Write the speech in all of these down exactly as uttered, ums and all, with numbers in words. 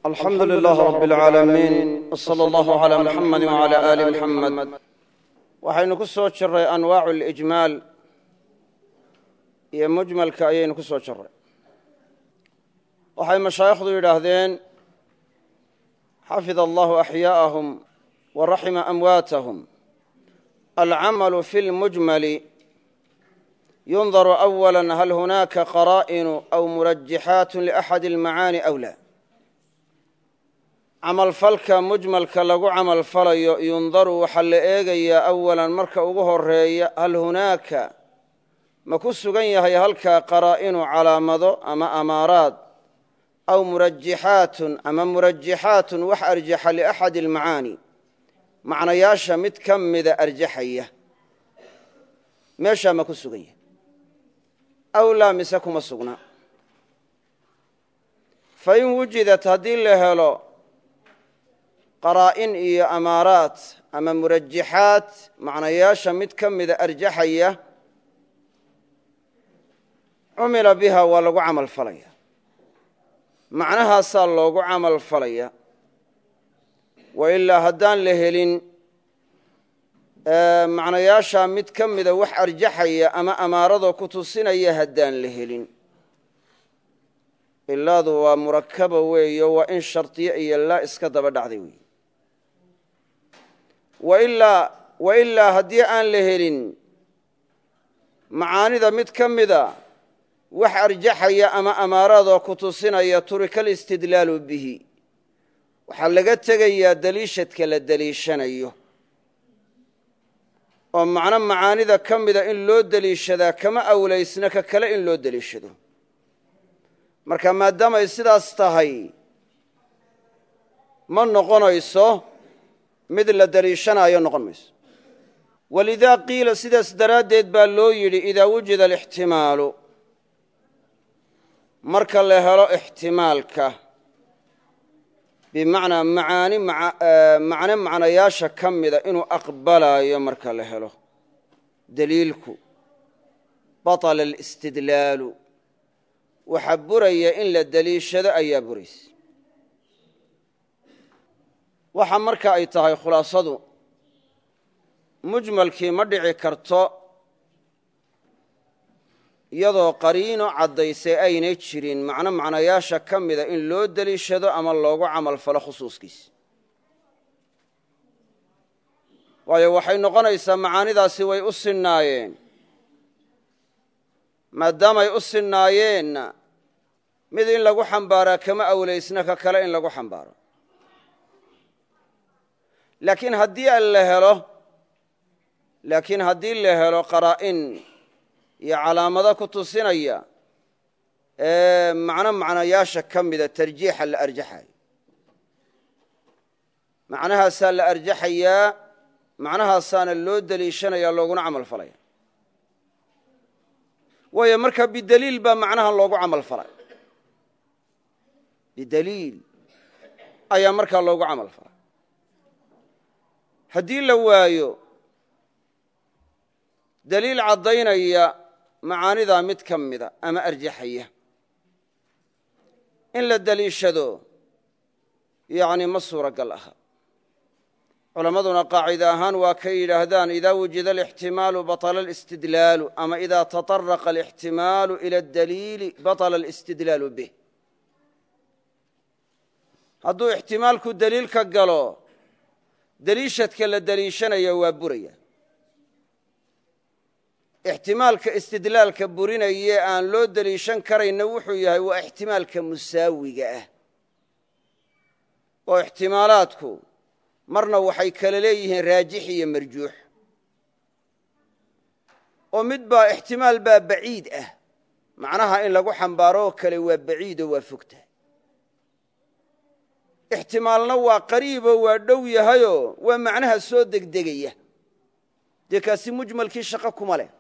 alxamdu lilaah rab اlcaalamiin wsala allahu calaa muxamadi wcala aali muxamed waxaynu ku soo jiray anwaacu اlijmaal iyo mujmalka ayaynu ku soo jiray waxay mashaayikhdu yidhaahdeen xafida allahu axyaa'ahum wa raxima amwaatahum alcamalu fi lmujmali yundaru awala hal hunaaka qaraa'inu aw murajixaat liaxadi almacaani aw la camalfalka mujmalka lagu camalfalayo yundaru waxaa la eegayaa awalan marka ugu horeeya hal hunaaka ma ku sugan yahay halkaa qaraa'inu calaamado ama amaaraad aw murajixaatun ama murajixaatun wax arjaxa liaxadi almacaani macnayaasha mid ka mida arjaxaya meeshaa ma ku sugan yahay aw laa mise kuma sugna fain wujidat haddii la helo qaraa'in iyo amaaraat ama murajixaat macnayaasha mid ka mida arjaxaya cumila biha waa lagu camal falaya macnahaasaa loogu camal falaya wa ilaa haddaan la helin macnayaashaa mid ka mida wax arjaxaya ama amaaradoo ku tusinaya haddaan la helin ilaadu waa murakaba weeyo waa in shardiye iyo laa iska daba dhacday wey wa ilaa haddii aan la helin macaanida mid ka mida wax arjaxaya ama amaaradoo ku tusinaya turika alistidlaalu bihi waxaa laga tegayaa deliishadka la deliishanayo oo macno macaanida ka mida in loo deliishadaa kama awlaysna ka kale in loo deliishado marka maadaamay sidaas tahay ma noqonayso mid la deliishanaayo noqon mayso walidaa qiila sidaas daraaddeed baa loo yidhi idaa wujida alixtimaalu marka la helo ixtimaalka bimacnaa macaani macno macnayaasha ka mida inuu aqbalaayo marka la helo deliilku baطala alistidlaalu waxaa buraya in la deliishado ayaa buraysa waxa marka ay tahay khulaasadu mujmalkii ma dhici karto iyadoo qariino caddaysay aynay jirin macno macnayaasha ka mida in loo deliishado ama loogu camal falo khusuuskiisa waayo waxay noqonaysaa macaanidaasi way u sinnaayeen maadaamay u sinnaayeenna mid in lagu xambaaraa kama awlaysna ka kale in lagu xambaaro laakiin haddii la helo laakiin haddii la helo qaraa'in iyo calaamado ku tusinaya ee macno macnayaasha ka mida tarjiixa la arjaxayo macnahaasaa la arjaxayaa macnahaasaana loo deliishanaya looguna camal falaya waayo marka bidaliil baa macnahan loogu camal falay bidaliil ayaa markaa loogu camal falay haddii la waayo daliil caddaynaya macaanidaa mid ka mida ama arjaxaya in la deliishado yacni ma suuragal aha culammaduna qaacida ahaan waa kay yidhaahdaan idaa wujida alixtimaalu baطala alistidlaalu ama idaa taطaraqa alixtimaalu ila adaliili baطala alistidlaalu bih hadduu ixtimaalku deliil ka galo deliishadka la deliishanaya waa buraya ixtimaalka istidlaalka burinayee aan loo deliishan karayna wuxuu yahay waa ixtimaalka musaawiga ah oo ixtimaalaadku marna waxay kala leeyihiin raajix iyo marjuux oo mid baa ixtimaal baa baciid ah macnaha in lagu xambaaro oo kale waa baciidoo waa fogta ixtimaalna waa qariiboo waa dhow yahayoo waa macnaha soo degdegaya dee kaasi mujmalkii shaqo kuma leh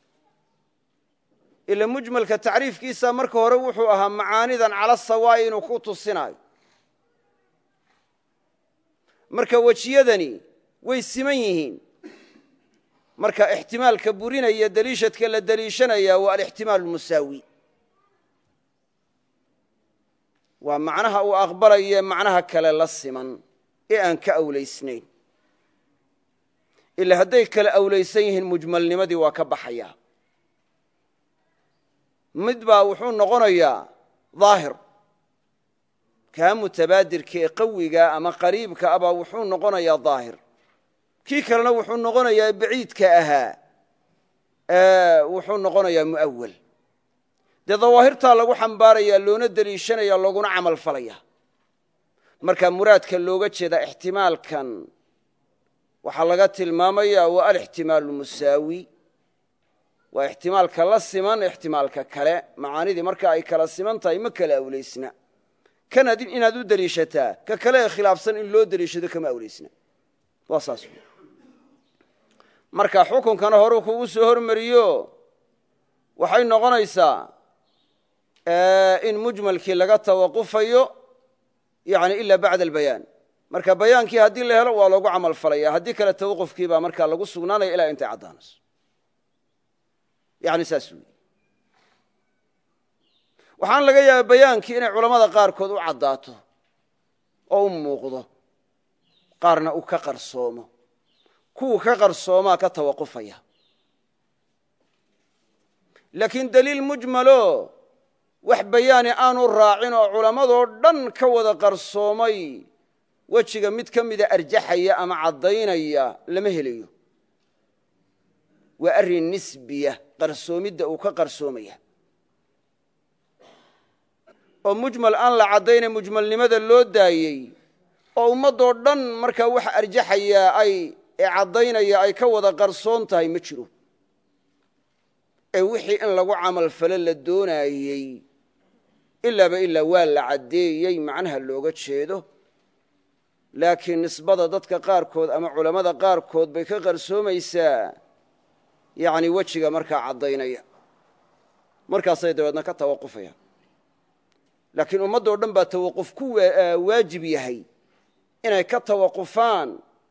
ila mujmalka tacriifkiisa marka hore wuxuu ahaa macaanidan cala sawaa'i inuu ku tusinaayo marka wejiyadani way siman yihiin marka ixtimaalka burinaya deliishadka la deliishanaya waa alixtimaal musaawi waa macnaha uu aqbalaye macnaha kale la siman ee aan ka awlaysnayn ila hadday kala awlaysan yihiin mujmalnimadii waa ka baxaya mid baa wuxuu noqonayaa daahir kaa mutabaadirka ee qawiga ama qariibka abaa wuxuu noqonayaa daahir kii kalena wuxuu noqonayaa baciidka ahaa wuxuu noqonayaa mu'awal dee dawaahirtaa lagu xambaaraya loona deliishanaya looguna camal falaya marka muraadka looga jeeda ixtimaalkan waxaa laga tilmaamaya waa alixtimaal musaawi waa ixtimaalka la siman ixtimaalka kale macaanidii marka ay kala siman tahay ma kala awlaysna kan inaad u deliishataa ka kale ee khilaafsan in loo deliishado kama awlaysna waa saas marka xukunkana horuu kugu soo hormariyo waxay noqonaysaa in mujmalkii laga tawaqufayo yani ila bacda albayaan marka bayaankii haddii la helo waa loogu camal falaya haddii kale tawaqufkii baa markaa lagu sugnaanaya ilaa intay caddaanayso yani saas wey waxaan laga yaaba bayaankii inay culammada qaarkood u caddaato oo u muuqdo qaarna uu ka qarsoomo kuwu ka qarsoomaa ka tawaqufaya laakiin daliil mujmalo wax bayaani aanu raacin oo culammadoo dhan ka wada qarsoomay wejiga mid ka mida arjaxaya ama caddaynaya lama helayo waa arrin nisbiya qarsoomidda uu ka qarsoomaya oo mujmal aan la caddayna mujmalnimada loo daayey oo ummaddoo dhan markaa wax arjaxaya ay ee caddaynaya ay ka wada qarsoon tahay ma jiro ee wixii in lagu camal falo la doonaayey ilaaba ilaa waa la caddeeyey macnaha looga jeedo laakiin nisbada dadka qaarkood ama culammada qaarkood bay ka qarsoomaysaa yani wejiga markaa caddaynaya markaasay dabeedna ka tawaqufayaan laakiin ummaddoo dhan baa tawaquf ku waajib yahay inay ka tawaqufaan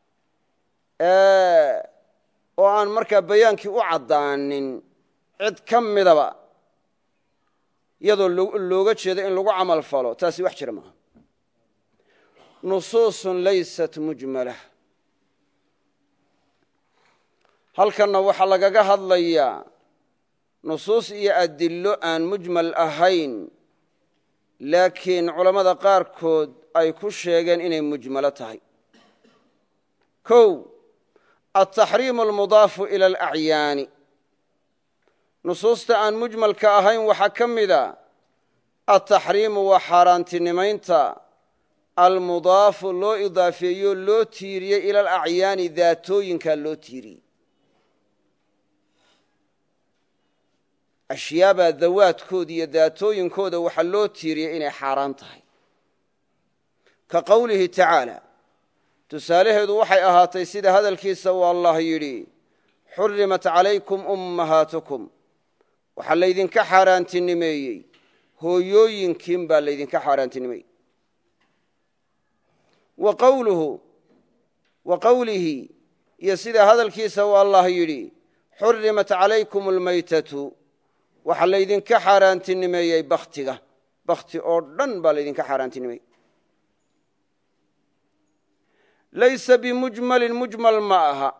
oo aan markaa bayaankii u caddaanin cid ka midaba iyadoo looga jeedo in lagu camal falo taasi wax jira maaha nusuusun laysat mujmalah halkanna waxaa lagaga hadlayaa nusuus iyo adillo aan mujmal ahayn laakiin culammada qaarkood ay ku sheegeen inay mujmalo tahay kow altaxriimu almudaafu ila alacyaani nusuusta aan mujmalka ahayn waxaa ka mida altaxriimu waa xaaraantinimaynta almudaafu loo idaafeeyo loo tiiriyey ila alacyaani daatooyinkaa loo tiiriyey ashyaabaa dawaadkooda iyo daatooyinkooda waxaa loo tiiriyey inay xaaraan tahay ka qowlihi tacaala tusaalaheedu waxay ahaatay sida hadalkiisa uu allah yidhi xurimat calaykum ummahaatukum waxaa laydinka xaaraantinimeeyey hooyooyinkiin baa laydinka xaaraantinimeeyey wa qowlihi iyo sida hadalkiisa uu allah yidhi xurimat calaykum almaytatu waxaa laydinka xaaraantinimeeyey bakhtiga bakhti oo dhan baa laydinka xaaraantinimeeyey laysa bimujmalin mujmal ma aha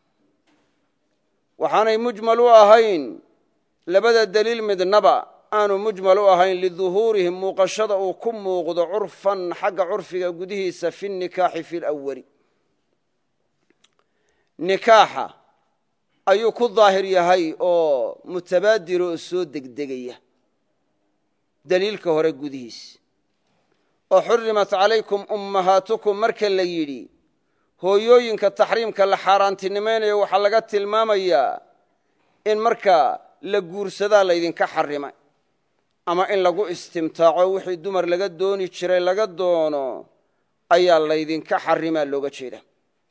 waxaanay mujmal u ahayn labada deliil midnaba aanu mujmal u ahayn liduhuurihim muuqashada uu ku muuqdo curfan xagga curfiga gudihiisa fi nikaaxi fi lawali nikaaxa ayuu ku daahir yahay oo mutabaadiro oo soo degdegaya deliilka hore gudihiis oo xurimat calaykum ummahaatukum marka la yidhi hooyooyinka taxriimka la xaaraantinimaynayo waxaa laga tilmaamayaa in markaa la guursadaa laydinka xarimay ama in lagu istimtaaco wixii dumar laga dooni jiray laga doono ayaa laydinka xarimaa looga jeeda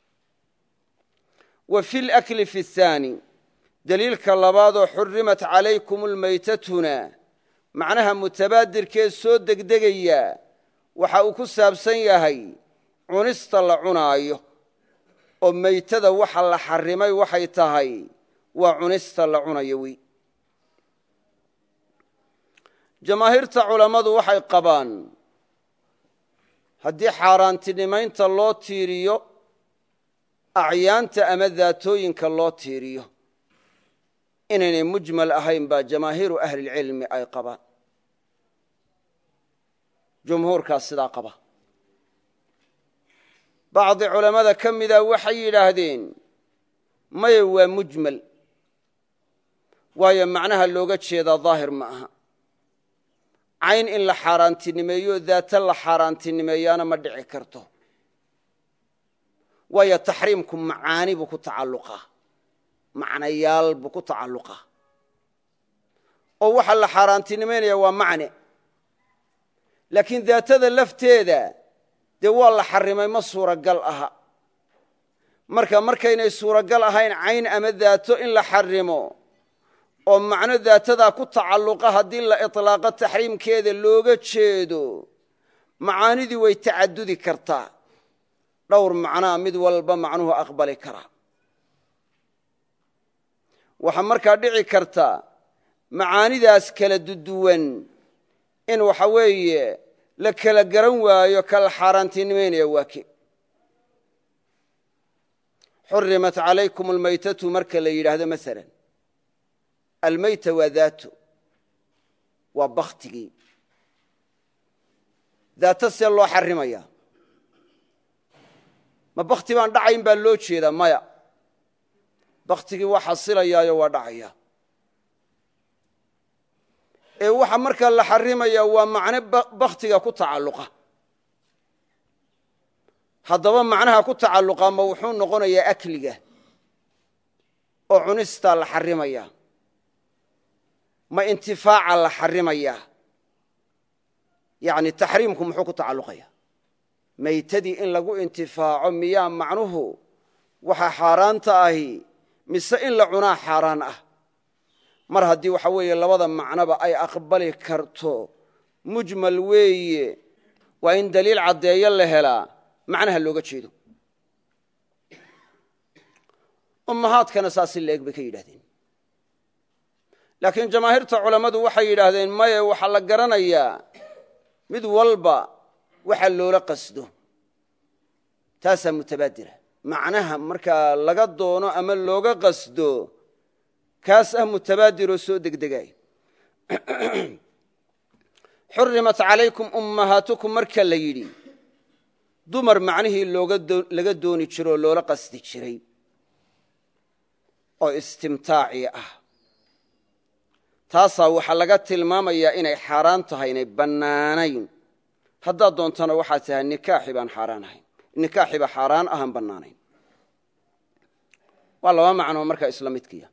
wa fi lakli fi اthaani deliilka labaadoo xurimat calaykum almaytatuna macnaha mutabaadirkee soo degdegaya waxa uu ku saabsan yahay cunista la cunaayo oo maytada waxa la xarimay waxay tahay waa cunista la cunayo wey jamaahiirta culammadu waxay qabaan haddii xaaraantinimaynta loo tiiriyo acyaanta ama daatooyinka loo tiiriyo inaynay mujmal ahayn baa jamaahiiru ahlilcilmi ay qabaan jumhuurkaas sidaa qaba bacdi culammada ka mida waxay yidhaahdeen maya waa mujmal waayo macnaha looga jeedaa daahir ma aha cayn in la xaaraantinimeeyo daata la xaaraantinimeeyaana ma dhici karto waayo taxriimku macaani buu ku tacalluqaa macnayaal buu ku tacalluqaa oo waxa la xaaraantinimaynaya waa macne laakiin daatada lafteeda dee waa la xarimay ma suuragal aha marka markaynay suuragal ahayn cayn ama daato in la xarimo oo macno daatadaa ku tacalluqa haddii la iطlaaqo taxriimkeeda looga jeedo macaanidii way tacadudi kartaa dhowr macnaa mid walba macnuhu aqbali karaa waxaa markaa dhici karta macaanidaas kala duduwan in waxa weeye la kala garan waayo kala xaaraantinimaynaya waa ke xurimat calaykum almaytatu marka la yidhaahdo maala almayta waa daato waa baktigii daato see loo xarimaya ma bakti baan dhacayn baa loo jeedaa maya baktigii waa xasilayaayo waa dhacaya ee waxa markaa la xarimaya waa macno baktiga ku tacalluqa haddaba macnaha ku tacalluqa ma wuxuu noqonayaa akliga oo cunistaa la xarimaya ma intifaaca la xarimaya yani taxriimku muxuu ku tacalluqaya maytadii in lagu intifaaco miyaa macnuhu waxa xaaraanta ahi mise in la cunaa xaaraan ah mar haddii waxa weeye labada macnoba ay aqbali karto mujmal weeye waa in daliil caddeeyo la helaa macnaha looga jeedo ummahaadkana saasi la eg bay ka yidhahdeen laakiin jamaahiirta culammadu waxay yidhaahdeen maye waxaa la garanayaa mid walba waxa loola qasdo taasaa mutabaadira macnaha markaa laga doono ama looga qasdo kaas ah mutabaadiroo soo degdegaay xurimat calaykum ummahaatukum marka la yidhi dumar macnihii laga dooni jiro oo loola qasdi jiray oo istimtaaci ah taasaa waxaa laga tilmaamayaa inay xaaraan tahay inay bannaanayn haddaad doontana waxaad tahay nikaaxi baan xaaraan ahayn nikaaxiba xaaraan ahaan bannaanayn waa laba macnoo markaa isla midkiya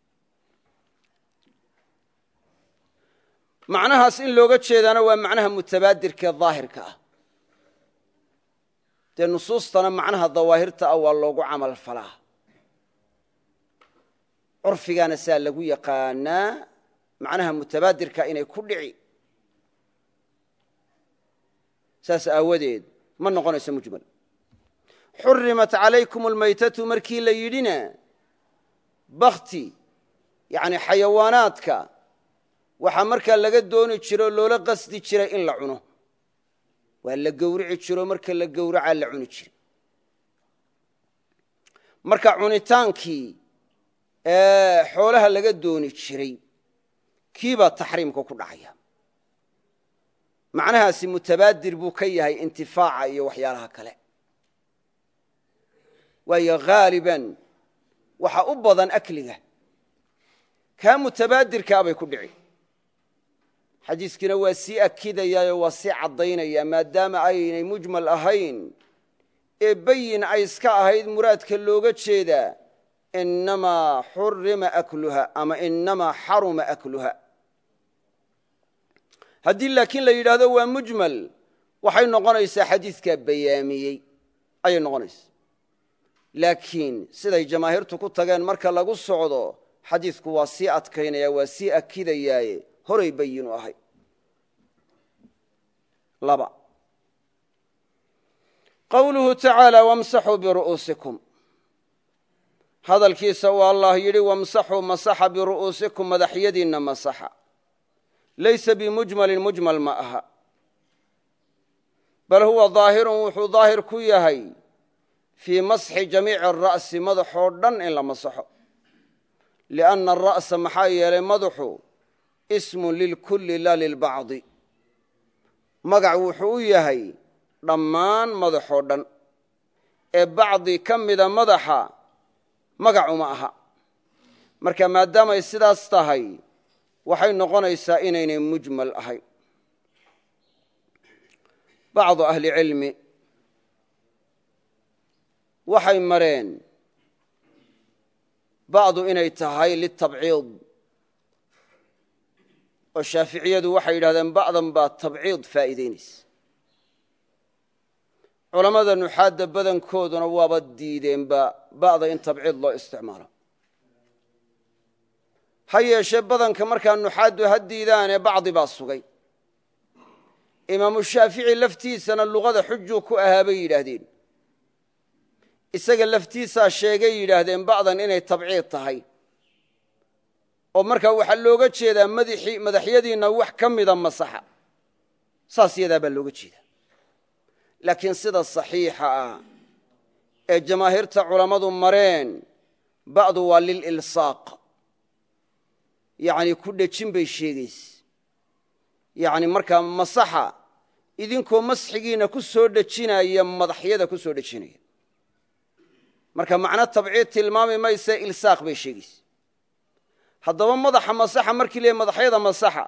macnahaas in looga jeedaana waa macnaha mutabaadirkaee daahirka ah dee nusuustana macnaha dawaahirta ah waa loogu camal falaa curfigaana saa lagu yaqaanaa macnaha mutabaadirka inay ku dhici saas aawadeed ma noqonayso mujmal xurimat calaykum almaytatu markii la yidhina bakti yani xayawaanaadka waxaa markaa laga dooni jiro o loola qasdi jiray in la cuno waa la gowrici jiro marka la gowracaa la cuni jiray marka cunitaankii xoolaha laga dooni jiray kiibaa taxriimka ku dhacaya macnahaasi mutabaadir buu ka yahay intifaaca iyo waxyaalaha kale waayo haaliban waxa u badan akliga kaa mutabaadirkaa bay ku dhici xadiiskiina waa sii akidayaayoo waa sii caddaynaya maadaama aynay mujmal ahayn ee bayin ay iska ahayd muraadka looga jeedaa inamaa xurima akluha ama inamaa xaruma akluha haddii laakiin la yidhaahdo waa mujmal waxay noqonaysaa xadiiskaa bayaamiyey ayay noqonaysaa laakiin siday jamaahiirtu ku tageen marka lagu socdo xadiisku waa sii adkaynaya waa sii akidayaaye horay bayinu ahay laba qawluhu tacaalى wamsaxuu biru'uusikum hadalkiisa uu allah yidhi wamsaxuu masaxa biru'uusikum madaxyadiinna masaxa laysa bimujmalin mujmal ma aha bal huwa daahirun wuxuu daahir ku yahay fii masxi jamiici ara'si madaxoo dhan in la masaxo lianna ara'sa maxaa yeelay madaxu ismun lilkulli laa lilbacdi magac wuxuu u yahay dhammaan madaxoo dhan ee bacdi ka mida madaxa magacuma aha marka maadaamay sidaas tahay waxay noqonaysaa inaynay mujmal ahayn bacdu ahli cilmi waxay mareen bacdu inay tahay litabciid oo shaaficiyadu waxay yidhahdeen bacdan baa tabciid faa'iidaynaysa culammada nuxaadda badankooduna waaba diideenba bacda in tabciid loo isticmaalo ha yeeshee badanka markaa nuxaaddu ha diidaanee bacdi baa sugay imaamu shaafici laftiisana luqada xujuu ku ahaa bay yidhaahdeen isaga laftiisaa sheegay yidhaahdeen bacdan inay tabciid tahay oo markaa waxaa looga jeedaa madaxyadiinna wax ka mida masaxa saas yadaa baa looga jeedaa laakiin sida saxiixa ah ee jamaahiirta culammadu mareen bacdu waa lililsaaq yacni ku dhejin bay sheegaysa yacni markaa masaxa idinkoo masxigiinna ku soo dhejinaya madaxyada ku soo dhejinaya marka macno tabciid tilmaami mayse ilsaaq bay sheegaysa haddaba madaxa masaxa markii leeyahy madaxyada masaxa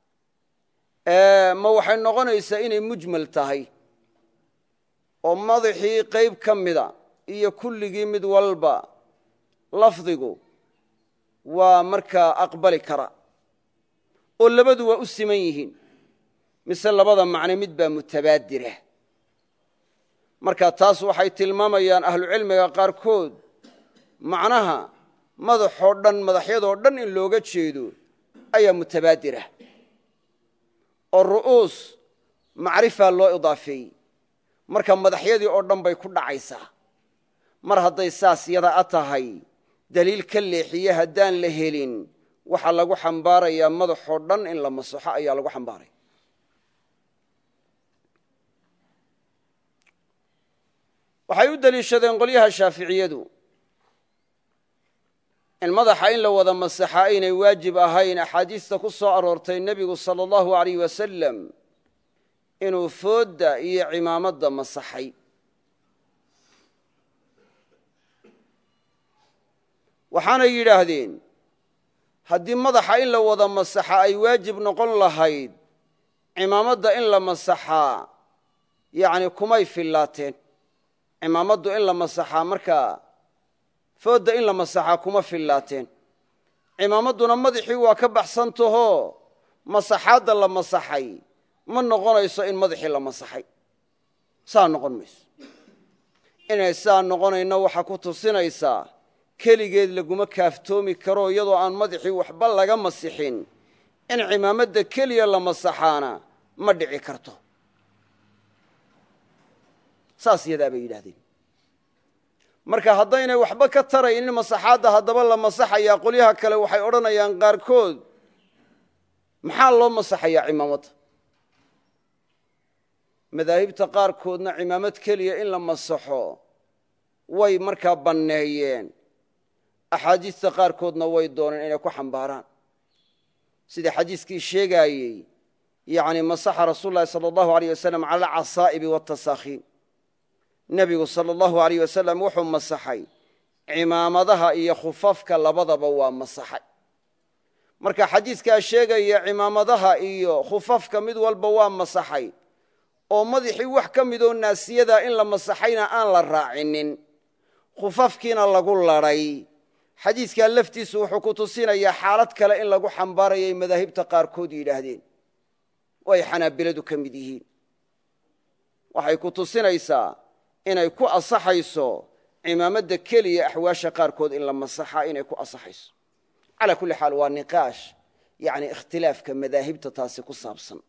ma waxay noqonaysaa inay mujmal tahay oo madaxii qayb ka mida iyo kulligii mid walba lafdigu waa markaa aqbali kara oo labadu waa u siman yihiin mise labada macne mid baa mutabaadirah marka taas waxay tilmaamayaan ahlucilmiga qaarkood macnaha madaxoo dhan madaxyadoo dhan in looga jeedo ayaa mutabaadirah oo ru'uus macrifaa loo idaafeeyey marka madaxyadii oo dhan bay ku dhacaysaa mar hadday saas yada a tahay daliil ka leexiye haddaan la helin waxaa lagu xambaarayaa madaxoo dhan in la masaxo ayaa lagu xambaaraya waxay u deliishadeen qolyaha shaaficiyadu in madaxa in la wada masaxa aynay waajib ahayn axaadiista ku soo aroortay nebigu sala allahu alayh wasalam inuu foodda iyo cimaamadda masaxay waxaanay yidhaahdeen haddii madaxa in la wada masaxa ay waajib noqon lahayd cimaamadda in la masaxaa yacni kumay fillaateen cimaamaddu in la masaxaa markaa foodda in la masaxaa kuma fillaateen cimaamadduna madaxii waa ka baxsantahoo masaxaadda la masaxay ma noqonayso in madaxii la masaxay saa noqon mayso inay saa noqonayno waxaa ku tusinaysaa keligeed laguma kaaftoomi karo iyadoo aan madaxii waxba laga masixin in cimaamadda keliya la masaxaana ma dhici karto saas yadaa bay yidhahdeen marka haddaynay waxba ka taraynin masaxaadda haddaba la masaxayaa qolyaha kale waxay odhanayaan qaarkood maxaa loo masaxayaa cimaamadda madaahibta qaarkoodna cimaamad keliya in la masaxo way markaa banneeyeen axaadiista qaarkoodna way dooneen inay ku xambaaraan sidii xadiiskii sheegaayey yacni masaxa rasuulu llahi sala allahu alayh wasalam cala alcasaa'ibi waatasaakhiin nebigu sala allahu alayh wasalam wuxuu masaxay cimaamadaha iyo khufafka labadaba waa masaxay marka xadiiskaa sheegaya cimaamadaha iyo khufafka mid walba waa masaxay oo madaxii wax ka midoo naasiyadaa in la masaxayna aan la raacinin khufafkiina lagu ladhay xadiiskaa laftiisu wuxuu ku tusinayaa xaalad kale in lagu xambaarayay madaahibta qaarkood yidhaahdeen oo ay xanaabiladu ka mid yihiin waxay ku tusinaysaa inay ku asaxayso cimaamadda keliya axwaasha qaarkood in la masaxaa inay ku asaxayso calaa kulli xaal waa niqaash yani ikhtilaafka madaahibta taasi ku saabsan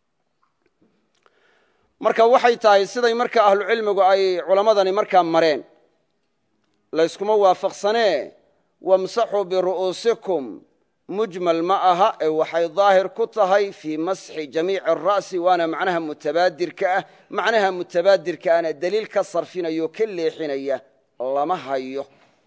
marka waxay tahay siday marka ahlucilmigu ay culammadani markaa mareen layskuma waafaqsanee wamsaxuu biru'uusikum mujmal ma aha ee waxay daahir ku tahay fii masxi jamiici ara'si waana macnaha mutabaadirka ah macnaha mutabaadirka ana daliil ka sarfinaya oo ka leexinaya lama hayo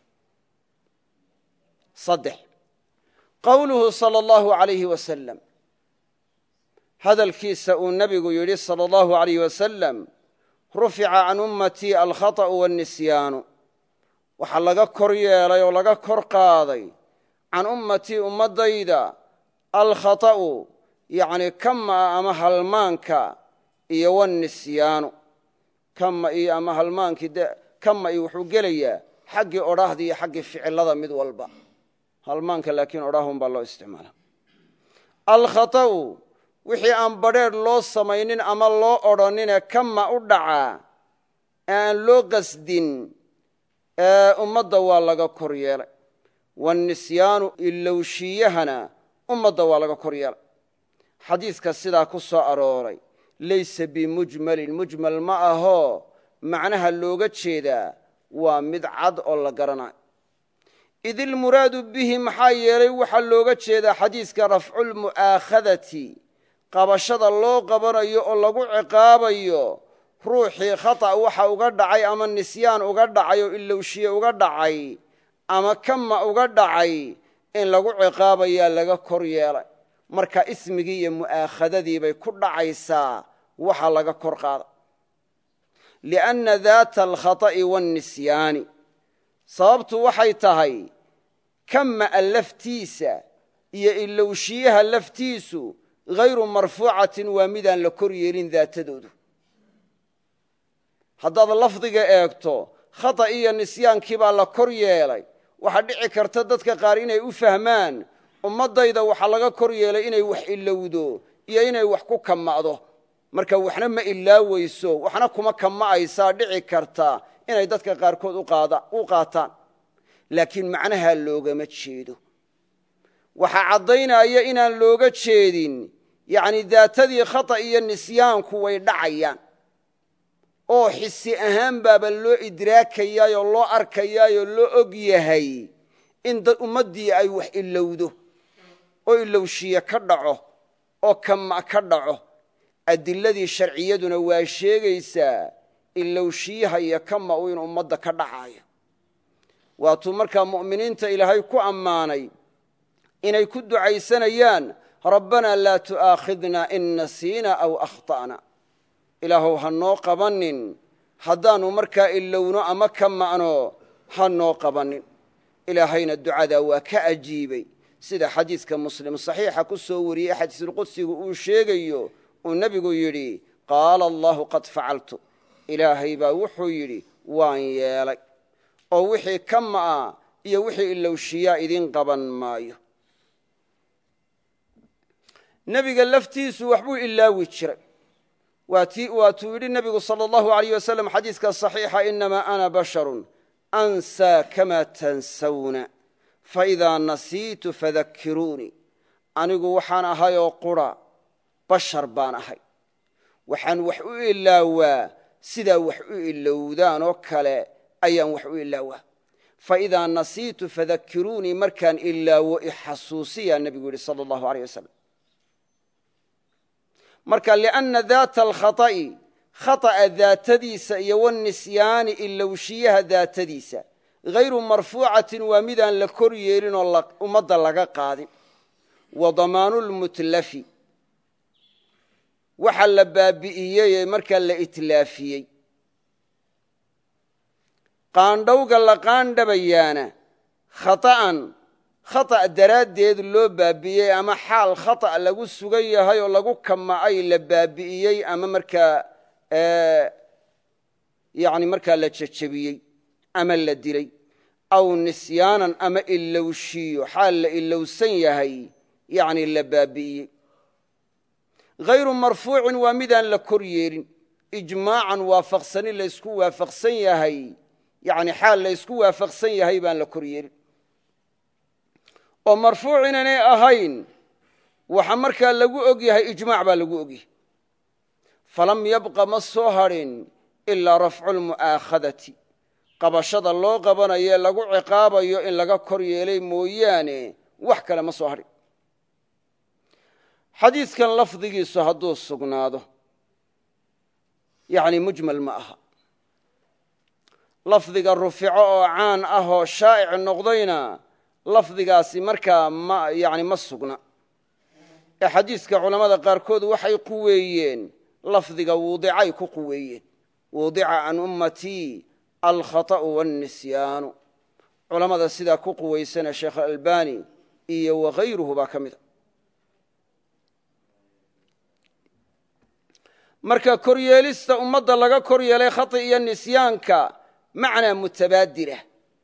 saddex qowluhu salى اllahu عalayhi wasalam hadalkiisa uu nebigu yidhi salى اllahu عalayh wasalam rufica can ummatii alkhaطأu waاnnisyaanu waxaa laga kor yeelay oo laga kor qaaday can ummatii ummaddayda alkhaطa'u yani kama ama halmaanka iyo wanisyaanu kama iyo ama halmaankii de kama iyo wuxuu gelayaa xaggii odhaahda iyo xaggii ficilada mid walba halmaanka laakiin odhaahun baa loo isticmaala alkhaطa'u wixii aan badrheedh loo samaynin ama loo odhanine kama u dhacaa ee aan loo qasdin ummadda waa laga kor yeelay wanisyaanu ilowshiyahana ummadda waa laga kor yeelay xadiiska sidaa ku soo arooray laysa bimujmalin mujmal ma ahoo macnaha looga jeedaa waa mid cad oo la garanayo id ilmuraadu bihi maxaa yeelay waxaa looga jeedaa xadiiska rafculmu'aakhadati qabashada loo qabanayo oo lagu ciqaabayo ruuxii khata' waxa uga dhacay ama nisyaan uga dhacay oo ilowshiye uga dhacay ama kama uga dhacay in lagu ciqaabayaa laga kor yeelay marka ismigii iyo mu'aakhadadii bay ku dhacaysaa waxa laga kor qaada lianna daata alkhata'i waannisyaani sababtu waxay tahay kama'a laftiisa iyo ilowshiyaha laftiisu hayru marfuucatin waa midaan la kor yeelin daatadoodu haddaad lafdiga eegto khata iyo nisyaankii baa la kor yeelay waxaa dhici karta dadka qaar inay u fahmaan ummaddayda waxaa laga kor yeelay inay wax ilowdo iyo inay wax ku kama'do marka waxna ma ilaaweyso waxna kuma kama'aysaa dhici karta inay dadka qaarkood u qaataan laakiin macnaha loogama jeedo waxaa caddaynaya inaan looga jeedin yacni daatadii khata iyo nisyaanku way dhacayaan oo xisi ahaan baaba loo idraakayaayoo loo arkayaayoo loo og yahay in ummaddii ay wax ilowdo oo ilowshiye ka dhaco oo kama ka dhaco adiladii sharciyaduna waa sheegaysaa ilowshiyaha iyo kama u in ummadda ka dhacayo waatuu markaa mu'miniinta ilaahay ku ammaanay inay ku ducaysanayaan rabbanaa laa tu'aakhidna in nasiina aw akhta'na ilaahow ha noo qabanin haddaannu markaa ilowno ama ka ma'no ha noo qabanin ilaahayna ducadaa waa ka ajiibay sida xadiiska muslim saxiixa ku soo wariyey xadiisulqudsigu uu sheegayo uu nebigu yidhi qaala allahu qad facaltu ilaahay baa wuxuu yidhi waan yeelay oo wixii ka ma'a iyo wixii ilowshiyaa idin qaban maayo nebiga laftiisu waxbuu ilaawi jiray waatuu yidhi nebigu salى اllahu alayh wasalam xadiiska صaxiixa inamaa ana basharun ansaa kama tansawna faidaa nasiitu fadakiruunii anigu waxaan ahay oo qura bashar baan ahay waxaan wax u ilaawaa sidaa wax u ilowdaan oo kale ayaan wax u ilaawaa faidaa nasiitu fadakiruunii markaan ilaawo ixasuusiyaa nebigu yidhi salى اllahu alيh wasalam marka lianna daata alkhata'i khata'a daatadiisa iyo wanisyaani ilowshiyaha daatadiisa hayru marfuucatin waa midaan la kor yeelin oo ummadda laga qaadin wa damaanu lmutlafi waxa la baabi'iyey ee markaa la itlaafiyey qaandhowga la qaandhabayaana khata'an khata' daraaddeed loo baabi'iyey ama xaal khata' lagu sugan yahay oo lagu kama'ay la baabi'iyey ama markaa yani markaa la jejebiyey ama la dilay aw nisyaanan ama ilowshiyo xaal la ilowsan yahay yani la baabi'iyey hayru marfuucin waa midaan la kor yeelin ijmaacan waafaqsani laysku waafaqsan yahay yani xaal laysku waafaqsan yahay baan la kor yeelin oo marfuuc inaanay ahayn waxa markaa lagu og yahay ijmaac baa lagu og yahay falam yabqa ma soo hadhin ilaa rafcu lmu'aakhadati qabashada loo qabanayo lagu ciqaabayo in laga kor yeelay mooyaane wax kale ma soo hadhin xadiidkan lafdigiisu hadduu sugnaado yani mujmal ma aha lafdiga rufico oo caan ah oo shaa'ic noqdayna lafdigaasi markaa ma yani ma sugna ee xadiiska culammada qaarkood waxay quweeyeen lafdiga wuudicay ku quweeyeen wudica can ummatii alkhaطa'u waاnnisyaanu culammada sidaa ku quwaysana sheekh albani iyo wakayruhu baa ka mida marka koryeelista ummadda laga kor yeelay khati iyo nisyaanka macnaa mutabaadila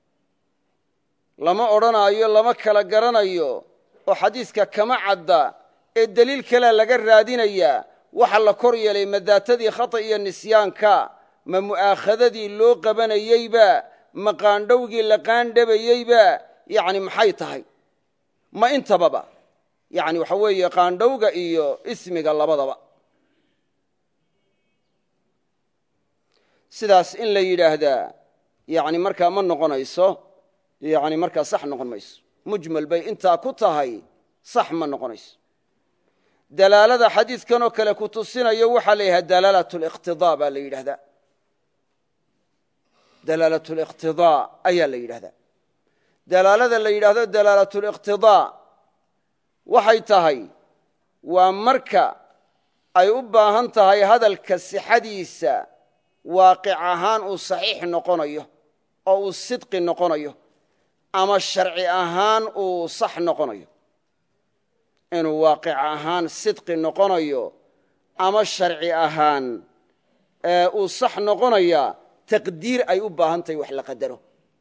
lama odhanaayo lama kala garanayo oo xadiiska kama cadda ee deliil kalea laga raadinayaa waxa la kor yeelay ma daatadii khata iyo nisyaanka ma mu'aakhadadii loo qabanayeyba ma qaandhowgii la qaandhabayeyba yani maxay tahay ma intababa yani waxa weeye qaandhowga iyo ismiga labadaba sidaas in la yidhaahdaa yani markaa ma noqonayso yani markaa sax noqon mayso mujmal bay intaa ku tahay sax ma noqonayso dalaalada xadiidkanoo kale ku tusinayo waxaa la yidhahda dalaalat liqtidaa baa la yidhahdaa dalaalat liqtidaa ayaa la yidhahdaa dalaalada la yidhahdo dalaalat liqtidaa waxay tahay waa marka ay u baahan tahay hadalka sixadiisa waaqic ahaan uu saxiix noqonayo oo uu sidqi noqonayo ama sharci ahaan uu sax noqonayo inuu waaqic ahaan sidqi noqonayo ama sharci ahaan uu sax noqonaya taqdiir ay u baahan tahay wax la qadaro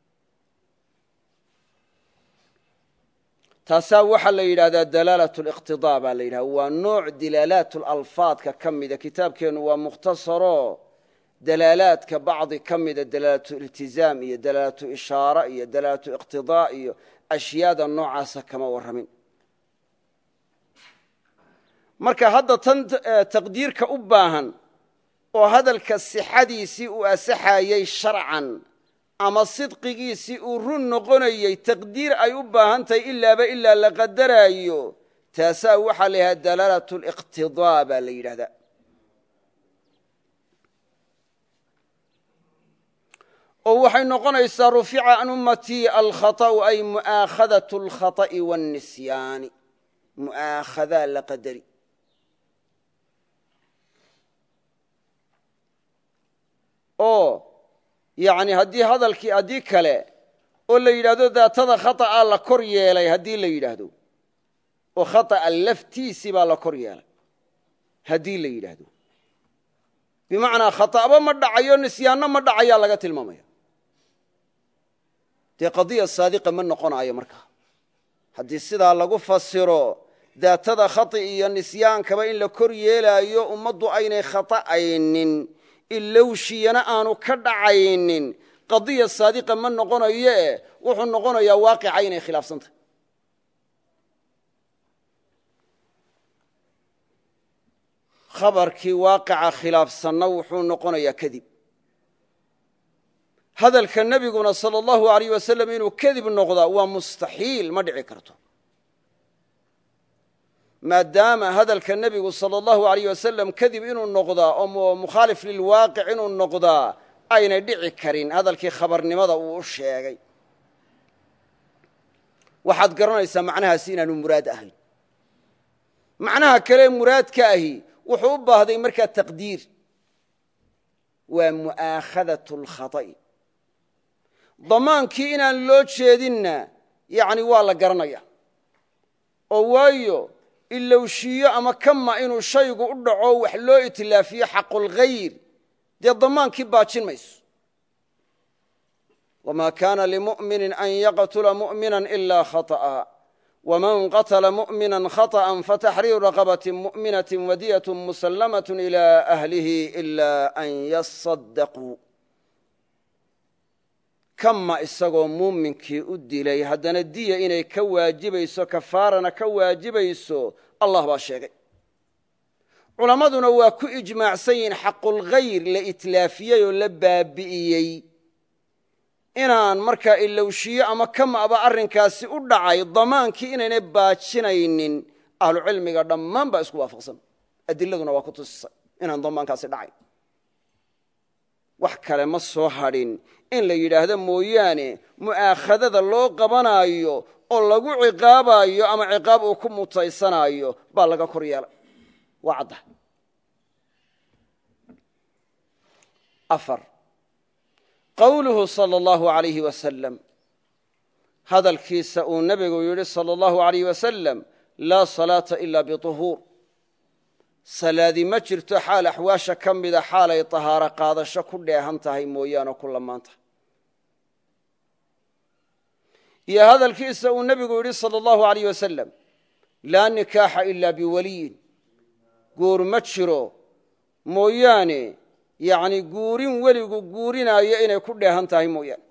taasaa waxaa la yidhahdaa dalaalat liqtidaa baa la yidhahda waa nooc dilaalaat lalfaadka ka mida kitaabkeennu waa mukhtasaro dalaalaadka bacdi ka mida dalaalatu iltizaam iyo dalaalatu ishaara iyo dalaalatu iqtidaa iyo ashyaada noocaasa kama warramin marka hadda tan taqdiirka u baahan oo hadalka sixadiisii uu asaxayey sharcan ama sidqigiisii uu run noqonayey taqdiir ay u baahan tahay ilaaba ilaa la qadaraayo taasaa waxaa la yidhahda dalaalatu liqtidaa baa la yidhahdaa oo waxay noqonaysaa rufica can ummatii alkhaطa'u ay mu'aakhadaة اlkhaطa'i waاnnisyaani mu'aakhadaa la qadari oo yani haddii hadalkii haddii kale oo la yidhahdo daatada khaطa'a la kor yeelay haddii la yidhaahdo oo khaطa'a laftiisii baa la kor yeelay haddii la yidhaahdo bimacnaa khaطa'ba ma dhacayo nisyaanno ma dhacayaa laga tilmaamaya dee qadiya saadiqa ma noqonaayo markaa haddii sidaa lagu fasiro daatada khati iyo nisyaankaba in la kor yeelaayo ummaddu aynay khata'aynin ilowshiyana aanu ka dhacaynin qadiya saadiqa ma noqonayo e wuxuu noqonayaa waaqica inay khilaafsan tahay khabarkii waaqica khilaafsanna wuxuu noqonayaa kadib hadalka nebiguna sala allahu alayh wasalam inuu kadib noqdaa waa mustaxiil ma dhici karto maadaama hadalka nebigu sala allahu alayh wasalam kadib inuu noqdaa oo mukhaalif lilwaaqic inuu noqdaa aynay dhici karin hadalkii khabarnimada uu u sheegay waxaad garanaysaa macnahaasi inaanu muraad ahayn macnaha kale muraadka ahi wuxuu u baahday markaa taqdiir waa mu'aakhadaة اlkhaطa'i damaankii inaan loo jeedinna yani waa la garanaya oo waayo ilowshiyo ama kama inuu shaygu u dhaco wax loo itlaafiyo xaqulghayr dee damaankii baajin mayso wma kana limuؤmini an yaqtula muؤmina ila khaطأa wman qatla muؤmina khaطأa fataxriiru raqabaة muؤminaة wadiyaة muslamaة ilى أhlihi ila an yaصadaquu kama isagoo muuminkii u dilay haddana diya inay ka waajibayso kafaarana ka waajibayso allah baa sheegay culammaduna waa ku ijmaacsan yihiin xaqulghayr la itlaafiyey oo la baabi'iyey inaan markaa ilowshiyo ama kamaba arrinkaasi u dhacay damaankii inaynay baajinaynin ahlucilmiga dhammaan baa isku waafaqsan adiladuna waa ku tusisay inaan damaankaasi dhacay wax kale ma soo hadhin in la yidhaahdo mooyaane mu'aakhadada loo qabanaayo oo lagu ciqaabayo ama ciqaab uu ku mutaysanaayo baa laga kor yeelay waa cadda afar qowluhu salى اllahu عalayhi wasalam hadalkiisa uu nebigu yidhi salى اllahu عalayh wasalam laa salaata ila biطuhuur salaadi ma jirto xaal axwaasha ka mida xaalay طahaaro qaadasho ku dheehan tahay mooyaane ku lamaan tahay iyo hadalkiisa uu nebigu yidhi salى اllahu عalayh wasalam laa nikaaxa ila biwaliyin guur ma jiro mooyaane yacni guurin weligu guurinaayo inay ku dheehan tahay mooyaane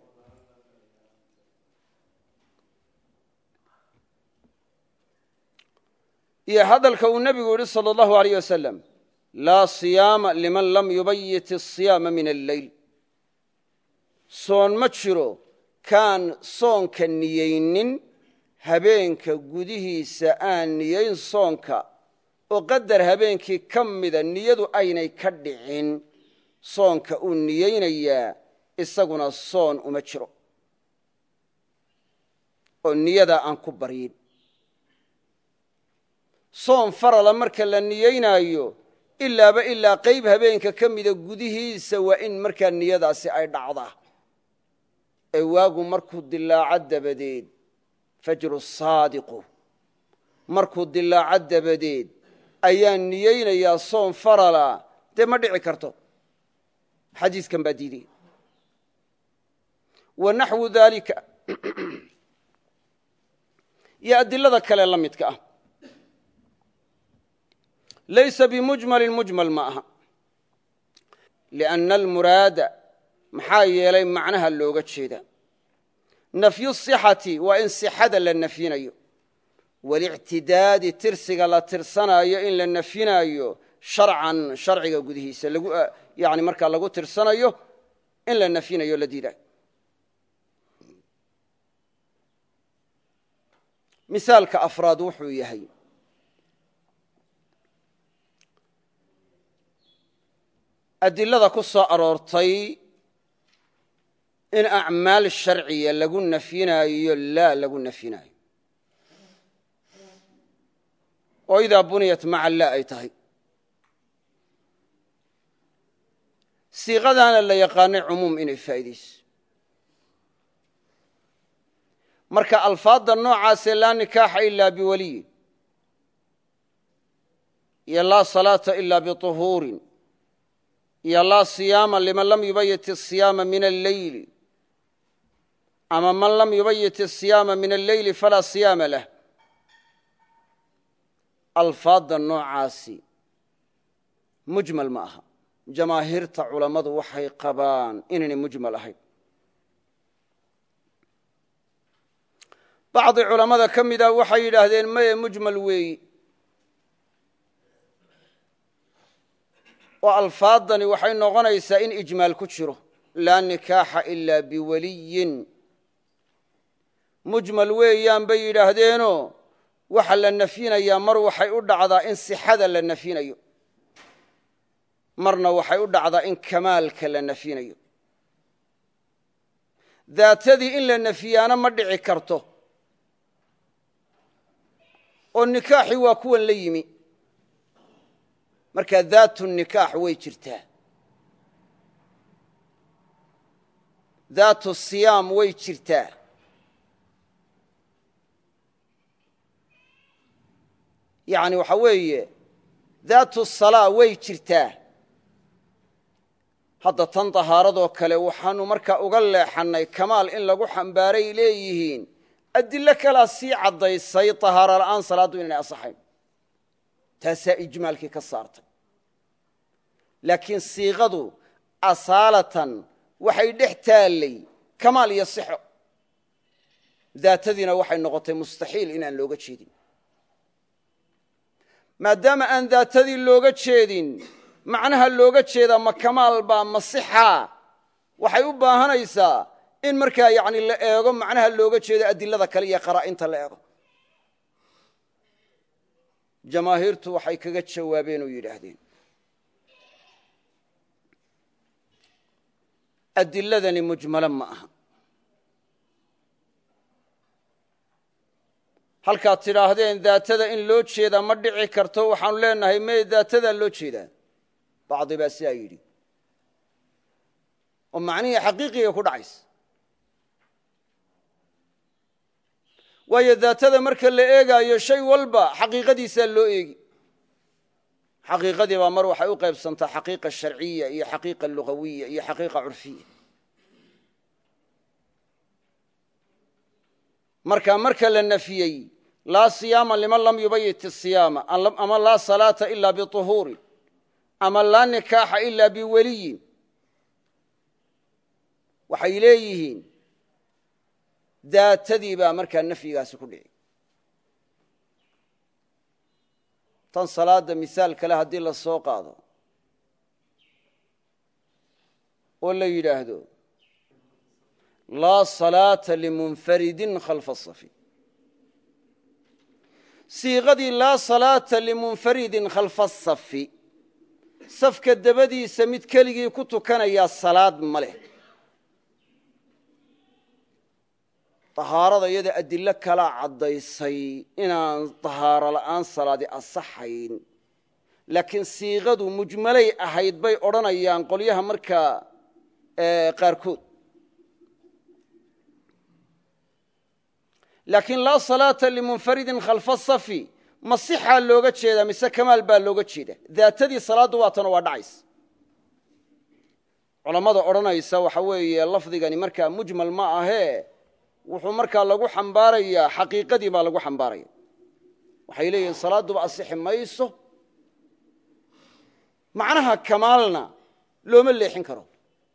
iyo hadalka uu nebigu yidhi salى اllahu عalayh wasalam laa siyaama liman lam yubayit الصiyaama min alleyl soon ma jiro kaan soonka niyeynin habeenka gudihiisa aan niyeyn soonka oo qadar habeenkii ka mida niyadu aynay ka dhicin soonka uu niyeynayaa isaguna soon uma jiro oo niyadaa aan ku baryin soon farala marka la niyeynaayo ilaaba ilaa qayb habeenka ka mida gudihiisa waa in markaa niyadaasi ay dhacdaa ee waagu markuu dilaaco dabadeed fajru saadiqu markuu dilaaco dabadeed ayaa niyeynayaa soon farala dee ma dhici karto xadiiskan baa diidaya wa naxwu daalika iyo adilada kale la midka ah laysa bimujmalin mujmal ma aha lianna almuraada maxaa yeelay macnaha looga jeeda nafyu sixati waa in sixada la nafyinayo walictidaadi tirsiga la tirsanaayo in la nafyinaayo sharcan sharciga gudihiisa yani markaa lagu tirsanayo in la nafyinayo la diidayo misaalka afraad wuxuu yahay adilada ku soo aroortay in acmaal sharciya lagu nafyinaayo laa lagu nafyinaayo oo idaa buniyat maca laa ay tahay siiqadaana la yaqaanay cumuum inay faa'iidayso marka alfaadda noocaasee laa nikaaxa ilaa biwaliyin iyo laa salaata ilaa biطuhuurin iyo laa siyaama liman lam yubayit الصiyaama min alleyli ama man lam yubayit الصiyaama min alleyli falaa siyaama lah alfaadda noocaasi mujmal ma aha jamaahiirta culammadu waxay qabaan inaynay mujmal ahayn bacdi culammada ka mida waxay yidhaahdeen maye mujmal weeyi oo alfaaddani waxay noqonaysaa in ijmaal ku jiro laa nikaaxa ilaa biwaliyin mujmal weeyaan bay yidhaahdeenoo waxa la nafyinayaa mar waxay u dhacdaa in sixada la nafyinayo marna waxay u dhacdaa in kamaalka la nafyinayo daatadii in la nafyiyaana ma dhici karto oo nikaaxii waa kuwan la yimi markaa daatu nikaax way jirtaa daatu siyaam way jirtaa yani waxa weeye daatu salaa way jirtaa hadda tan tahaaradoo kale waxaanu markaa uga leexannay kamaal in lagu xambaaray leeyihiin adilo kalaa sii caddaysay tahaaro la'aan salaaddu inaynay asaxayn taasaa ijmaalkii ka saartay laakiin siiqadu asaalatan waxay dhex taallay kamaal iyo sixo daatadiina waxay noqotay mustaxiil inaan looga jeedin maadaama aan daatadii looga jeedin macnaha looga jeedaa ma kamaal baa ma sixaa waxay u baahanaysaa in markaa yani la eego macnaha looga jeedo adilada kale iyo qaraa'inta la eego jamaahiirtu waxay kaga jawaabeen oo yidhaahdeen adiladani mujmalo ma aha halkaad tidhaahdeen daatada in loo jeedaa ma dhici karto waxaanu leenahay me daatadaa loo jeedaa bacdi baa sidaa yidhi oo macnihii xaqiiqiga ku dhacaysa waayo daatada marka la eegaayo shay walba xaqiiqadiisaa loo eegi xaqiiqadii baa mar waxay u qaybsantaa xaqiiqa sharciya iyo xaqiiqa lugawiya iyo xaqiiqa curfiya marka marka la nafiyey laa siyaama liman lam yubayit isiyaama ama laa salaata ila biطuhuurin ama laa nikaaxa ila biweliyin waxay leeyihiin daatadii baa markaa nafyigaasi ku dhici tan salaada misaal kale haddii la soo qaado oo la yidhaahdo laa salaata limunfaridin khalfa asafi siiqadii laa salaata limunfaridin khalfa asafi safka dabadiisa mid keligii ku tukanayaa salaad ma leh طahaarada iyada adilo kalaa caddaysay inaan طahaaro la'aan salaadi asaxayn laakiin siiqadu mujmalay ahayd bay odhanayaan qolyaha markaa qaarkood laakiin laa salaata limunfaridin khalfa safi masixaa looga jeedaa mise kamaal baa looga jeeda daatadii salaaddu waatana waa dhacaysa culammada odhanaysa waxa weeye lafdigani markaa mujmal ma ahee wuxuu markaa lagu xambaarayaa xaqiiqadii baa lagu xambaaraya waxay leeyihiin salaadduba asixi mayso macnaha kamaalna looma leexin karo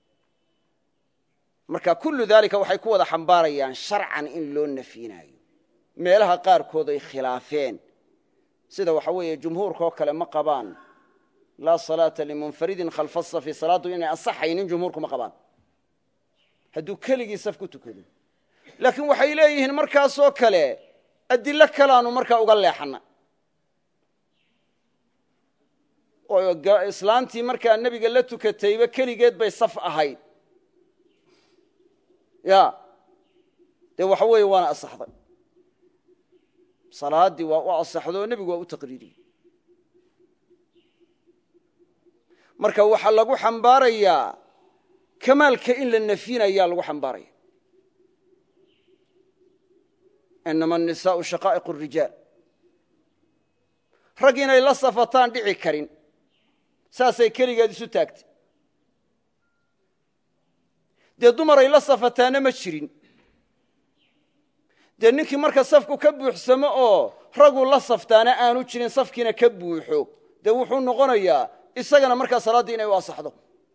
marka kullu daalika waxay ku wada xambaarayaan sharcan in loo nafyinayo meelaha qaarkood ay khilaafeen sida waxa weeye jumhuurkaoo kale ma qabaan laa salaata limunfaridin khalfa asafi salaaddu inay asaxaynin jumhuurku ma qabaan hadduu keligii saf ku tukado laakiin waxay leeyihiin markaasoo kale adilo kalaanu markaa uga leexana oo islaantii markaa nebiga la tukatayba keligeed bay saf ahayd ya dee waxa weeye waana asaxday salaaddii waa u asaxdo oo nebigu waa u taqriiriyey marka waxaa lagu xambaarayaa kamaalka in la nafyinayaa lagu xambaaraya inama anisaau shaqaa'iq الrijaal rag inay la safataan dhici karin saasay keligeed isu taagtay dee dumaray la safataana ma jirin dee ninkii marka safku ka buuxsamo oo raguu la saftaana aanu jirin safkiina ka buuxo dee wuxuu noqonayaa isagana markaa salaaddii inay u asaxdo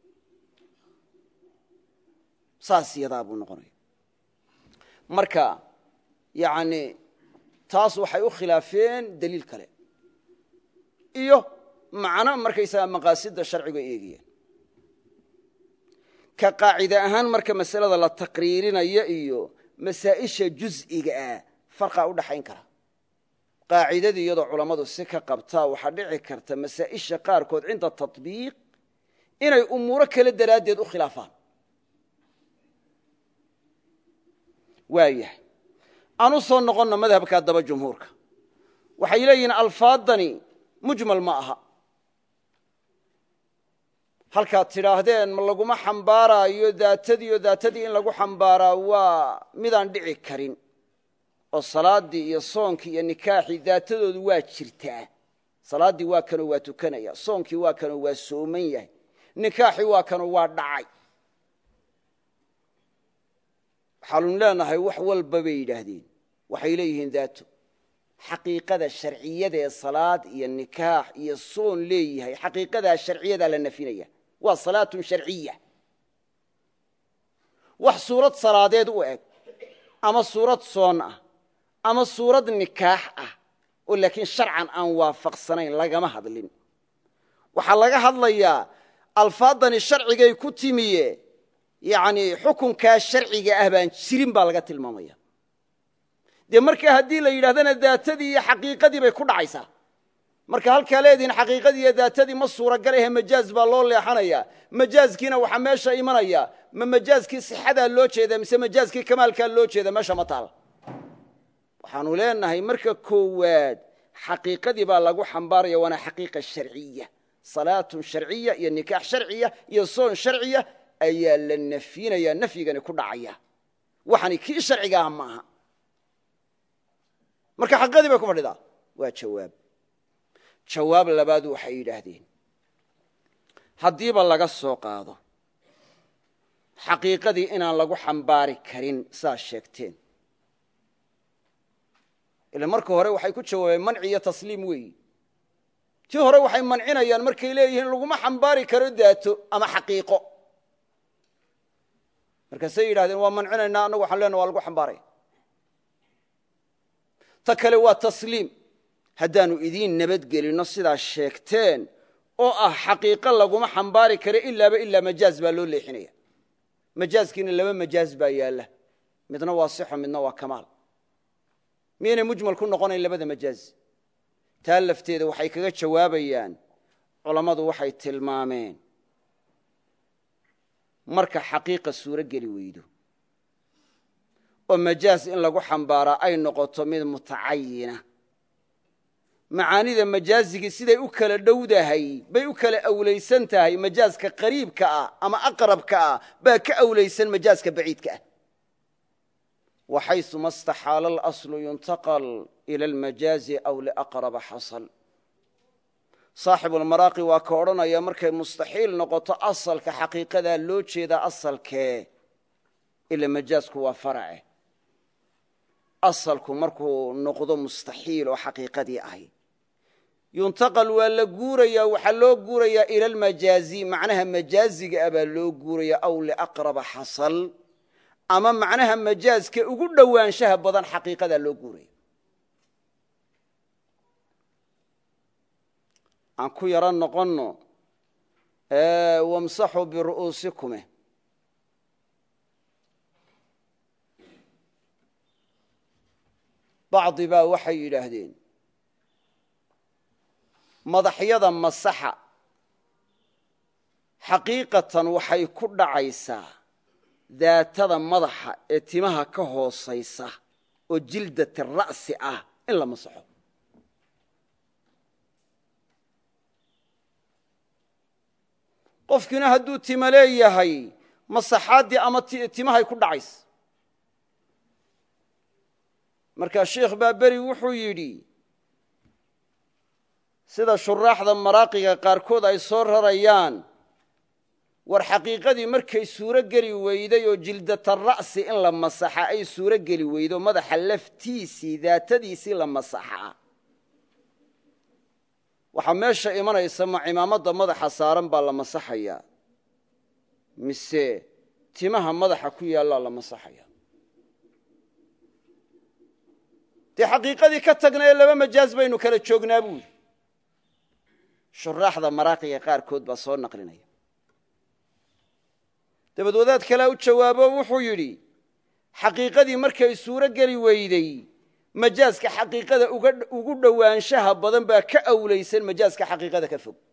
saas yadaa buu noqonaya marka yani taas waxay u khilaafeen daliil kale iyo macno markaysaga maqaasida sharciga eegayaan ka qaacide ahaan marka masalada la taqriirinayo iyo masaa'isha juz'iga ah farqa u dhaxayn kara qaacidadii iyadoo culammadu si ka qabtaa waxaa dhici karta masaa'isha qaarkood cinda tatbiiq inay umuuro kale daraaddeed u khilaafaan waayahay aan u soo noqonno madhabka daba jumhuurka waxay leeyihiin alfaadani mujmal ma aha halkaad tidhaahdeen ma laguma xambaaraayo daatadii oo daatadii in lagu xambaaraa waa midaan dhici karin oo salaaddii iyo soonkii iyo nikaaxii daatadoodu waa jirtaa salaaddii waa kanoo waa tukanaya soonkii waa kanoo waa sooman yahay nikaaxii waa kanoo waa dhacay waxaanu leenahay wax walba bay yidhaahdeen waxay leeyihiin daato xaqiiqada sharciyada ee salaad iyo nikaax iyo soon leeyahay xaqiiqadaa sharciyadaa la nafinaya waa salaatun sharciya wax suurad salaadeed u eg ama suurad soon ah ama suurad nikaax ah oo laakiin sharcan aan waafaqsanayn lagama hadlin waxaa laga hadlayaa alfaadani sharcigay ku timiye yani xukunkaa sharciga ah baan jirin baa laga tilmaamaya dee markaa haddii la yidhahdana daatadii iyo xaqiiqadii bay ku dhacaysaa marka halkaa leedihin xaqiiqadii iyo daatadii ma suuragal ahe majaaz baa loo leexanaya majaazkiina waxaa meesha imanaya ma majaazkii sixadaa loo jeeda mise majaazkii kamaalkaa loo jeeda meesha ma taal waxaanu leenahay marka koowaad xaqiiqadii baa lagu xambaaraya waana xaqiiqa sharciya salaatun sharciya iyo nikaax sharciya iyo soon sharciya ayaa la nafyinaya nafyigani ku dhacaya waxani kii sharciga ah maaha marka xaqiiqadii bay ku fadhidaa waa jawaab jawaab labaad waxay yidhaahdeen haddiiba laga soo qaado xaqiiqadii inaan lagu xambaari karin saa sheegteen ila marka hore waxay ku jawaabeen manci iyo tasliim weeyi tii hore waxay mancinayaan markay leeyihiin laguma xambaari karo daato ama xaqiiqo markaasay yidhahdeen waa mancinaynaa annagu waxaan leenaha waa lagu xambaaraya ta kale waa tasliim haddaanu idiin nabadgelinno sidaa sheegteen oo ah xaqiiqo laguma xambaari karo ilaaba ilaa majaaz baa loo leexinaya majaazkiina laba majaaz baa yaalla midna waa sixo midna waa kamaal miyaynay mujmal ku noqonayn labada majaaz taa lafteeda waxay kaga jawaabayaan culammadu waxay tilmaameen marka xaqiiqa suuro geli weydo oo majaaz in lagu xambaaraa ay noqoto mid mutacayina macaanida majaazigii siday u kala dhowdahay bay u kala awlaysan tahay majaazka qariibka ah ama aqrabka ah baa ka awlaysan majaazka baciidka ah waxayuma staxaala alaslu yuntaqal ila almajaazi aw liaqraba xasal saaxibulmaraaqi waa ka odhanaya markay mustaxiil noqoto asalka xaqiiqadaa loo jeedaa asalkee ila majaazku waa farace asalku markuu noqdo mustaxiil oo xaqiiqadii ahy yuntaqal waa la guurayaa waxaa loo guurayaa ila almajaazi macnaha majaaziga ah baa loo guuraya aw liaqraba xasal ama macnaha majaazka ugu dhowaanshaha badan xaqiiqadaa loo guuraya aan ku yaro noqonno wamsaxuu biru'uusikume bacdi baa waxay yidhaahdeen madaxyada masaxa xaqiiqatan waxay ku dhacaysaa daatada madaxa ee timaha ka hoosaysa oo jildati ra'si ah in la masaxo qofkiina hadduu tima leeyahay masaxaaddii ama timahay ku dhacaysa markaa sheikh baa beri wuxuu yidhi sida shuraaxda maraaqiga qaarkood ay soo rarayaan war xaqiiqadii markay suuro geli weyday oo jildata ra'si in la masaxa ay suuro geli weydo madaxa laftiisii daatadiisii la masaxaa waxaa meesha imanaysa ma cimaamadda madaxa saaran baa la masaxayaa mise timaha madaxa ku yaallaa la masaxaya dee xaqiiqadii ka tagnaye laba majaaz baynu kala joognaa buuri shuraaxda maraaqiga qaarkood baa soo naqlinaya dabad wadaad kalea u jawaabo wuxuu yidhi xaqiiqadii markay suuro geli weyday majaazka xaqiiqada ugu dhowaanshaha badan baa ka awlaysan majaazka xaqiiqada ka fog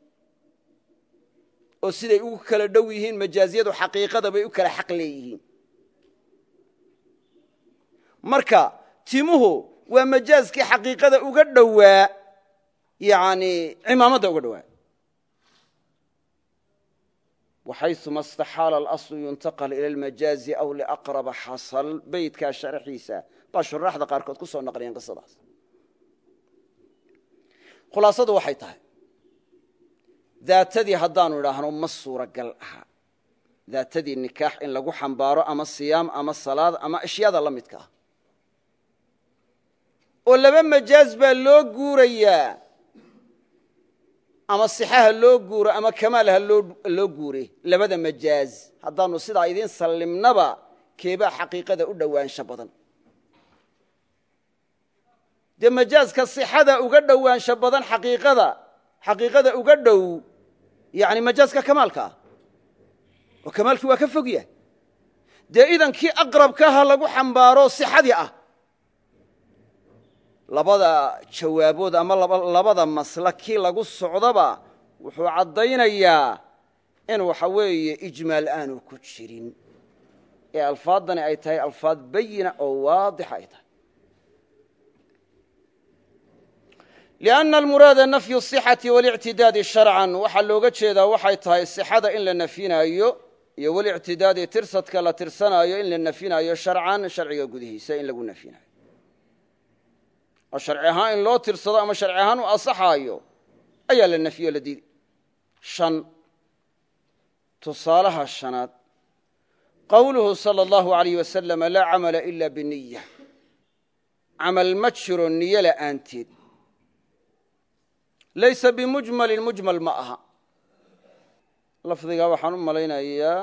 oo siday ugu kala dhow yihiin majaazyadu xaqiiqada bay u kala xaq leeyihiin marka timuhu waa majaazkii xaqiiqada uga dhowaa yani cimaamadda uga dhowaa waxayuma staxaala alaslu yuntaqal ila almajaazi aw liaqraba xasal beydkaa sharaxiisa baa shuraaxda qaarkood ku soo naqliyeen qisadaas khulaasadu waxay tahay daatadii haddaanu idhaahno ma suuragal aha daatadii nikaax in lagu xambaaro ama siyaam ama salaad ama ashyaada la midka ah oo laba majaaz baa loo guurayaa ama sixaha loo guuro ama kamaalha loo guure labada majaaz haddaanu sidaa idiin sallimnaba keebaa xaqiiqada u dhowaansho badan dee majaazka sixada uga dhowaansho badan xaqiiqada xaqiiqada uga dhow yani majaazka kamaalka ah oo kamaalkii waa ka fog yahay dee idankii aqrabkaha lagu xambaaro sixadii ah labada jawaabood ama labada masla kii lagu socdaba wuxuu caddaynayaa in waxa weeye ijmaal aanu ku jirin ee alfaaddani ay tahay alfaad bayina oo waadixa ay tahay lianna almuraada nafyu sixati walictidaadi sharcan waxaa looga jeedaa waxay tahay sixada in la nafyinaayo iyo walictidaadi tirsadka la tirsanaayo in la nafyinaayo sharcan sharciga gudihiisa in lagu nafyinayo oo sharci ahaan in loo tirsado ama sharci ahaan u asaxaayo ayaa la nafyiyo la diiday shan tusaalaha shanaad qowluhu salى اllahu alayh wasalam laa camala ila biniya camal ma jiro niyo la'aanteed laysa bimujmalin mujmal ma aha lafdigaa waxaan u malaynayaa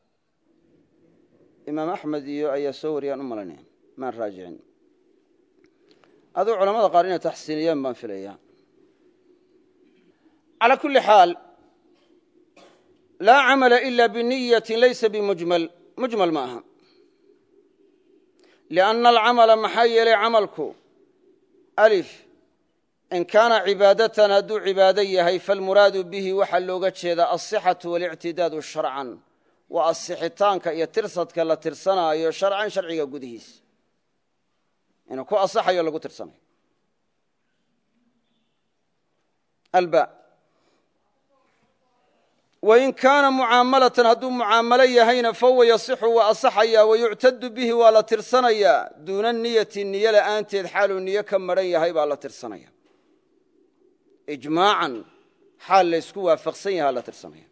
imaam axmed iyo ayaa soo wariyaan u malaynaya maan raajicin aduu culamada qaar inay taxsiiniyaan baan filayaa calى kuli xaal laa camala ila biniyatin laysa bimujmal mujmal ma aha lianna alcamala maxaa yeelay camalku alif in kaana cibaadatan hadduu cibaado yahay falmuraadu bihi waxaa looga jeedaa alصixatu waاlictidaadu sharcan waa asixitaanka iyo tirsadka la tirsanaayo sharcan sharciga gudihiisa inuu ku asaxayo lagu tirsanayo alba wain kaana mucaamalatan hadduu mucaamalo yahayna fahuwa yasixu waa asaxayaa wayuctadu bihi waa la tirsanayaa duuna niyati niyo la'aanteed xaaluu niyo ka maran yahay baa la tirsanaya ijmaacan xaal laysku waafaqsan yahaa la tirsanaya